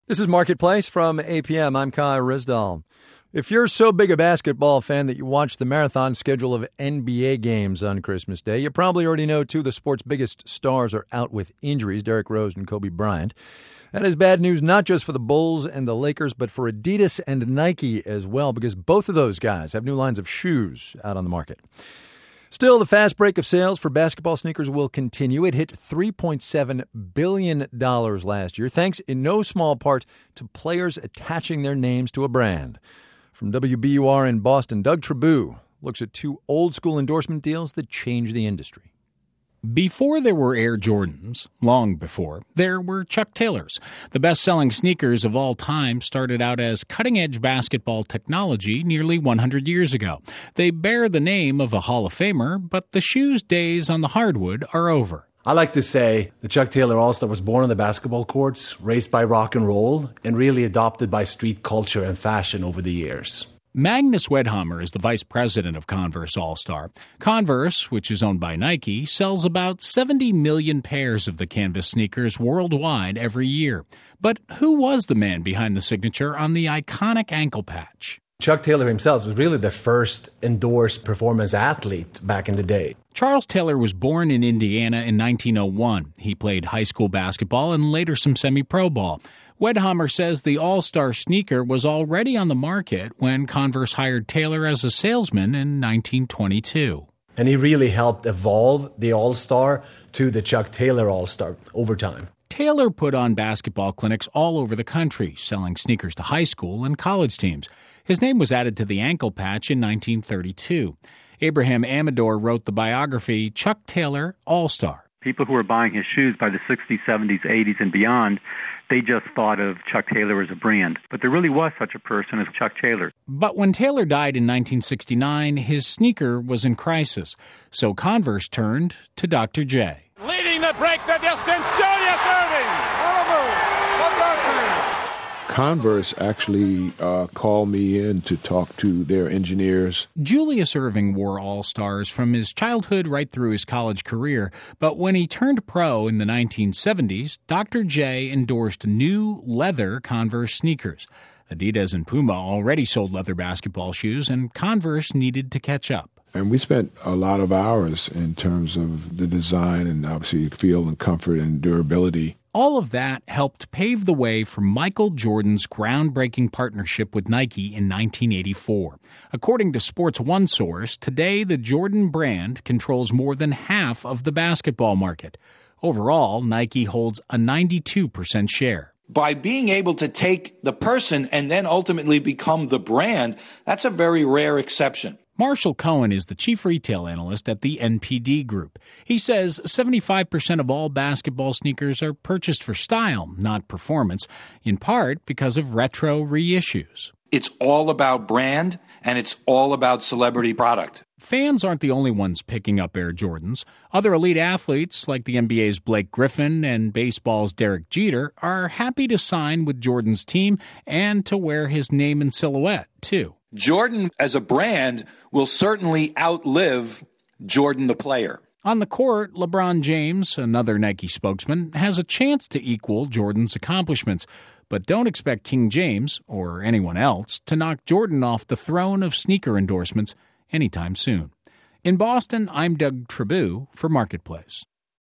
This is Marketplace from APM. I'm Kai Rizdal. If you're so big a basketball fan that you watch the marathon schedule of NBA games on Christmas Day, you probably already know two of the sport's biggest stars are out with injuries, Derrick Rose and Kobe Bryant. That is bad news not just for the Bulls and the Lakers, but for Adidas and Nike as well, because both of those guys have new lines of shoes out on the market. Still, the fast break of sales for basketball sneakers will continue. It hit $3.7 billion last year, thanks in no small part to players attaching their names to a brand. From WBUR in Boston, Doug Tribou looks at two old-school endorsement deals that changed the industry. Before there were Air Jordans, long before, there were Chuck Taylors. The best-selling sneakers of all time started out as cutting-edge basketball technology nearly 100 years ago. They bear the name of a Hall of Famer, but the shoe's days on the hardwood are over. I like to say the Chuck Taylor All-Star was born on the basketball courts, raised by rock and roll, and really adopted by street culture and fashion over the years. Magnus Wedhammer is the vice president of Converse All-Star. Converse, which is owned by Nike, sells about 70 million pairs of the canvas sneakers worldwide every year. But who was the man behind the signature on the iconic ankle patch? Chuck Taylor himself was really the first endorsed performance athlete back in the day. Charles Taylor was born in Indiana in 1901. He played high school basketball and later some semi-pro ball. Wedhammer says the All-Star sneaker was already on the market when Converse hired Taylor as a salesman in 1922. And he really helped evolve the All-Star to the Chuck Taylor All-Star over time. Taylor put on basketball clinics all over the country, selling sneakers to high school and college teams. His name was added to the ankle patch in 1932. Abraham Amador wrote the biography Chuck Taylor All-Star. People who were buying his shoes by the 60s, 70s, 80s, and beyond, they just thought of Chuck Taylor as a brand. But there really was such a person as Chuck Taylor. But when Taylor died in 1969, his sneaker was in crisis. So Converse turned to Dr. J. Leading the break the distance, Julius Erving. Converse actually called me in to talk to their engineers. Julius Erving wore All-Stars from his childhood right through his college career, but when he turned pro in the 1970s, Dr. J endorsed new leather Converse sneakers. Adidas and Puma already sold leather basketball shoes, and Converse needed to catch up. And we spent a lot of hours in terms of the design and obviously feel and comfort and durability. All of that helped pave the way for Michael Jordan's groundbreaking partnership with Nike in 1984. According to Sports One source, today the Jordan brand controls more than half of the basketball market. Overall, Nike holds a 92% share. By being able to take the person and then ultimately become the brand, that's a very rare exception. Marshall Cohen is the chief retail analyst at the NPD Group. He says 75% of all basketball sneakers are purchased for style, not performance, in part because of retro reissues. It's all about brand, and it's all about celebrity product. Fans aren't the only ones picking up Air Jordans. Other elite athletes, like the NBA's Blake Griffin and baseball's Derek Jeter, are happy to sign with Jordan's team and to wear his name and silhouette, too. Jordan, as a brand, will certainly outlive Jordan the player. On the court, LeBron James, another Nike spokesman, has a chance to equal Jordan's accomplishments. But don't expect King James, or anyone else, to knock Jordan off the throne of sneaker endorsements anytime soon. In Boston, I'm Doug Tribou for Marketplace.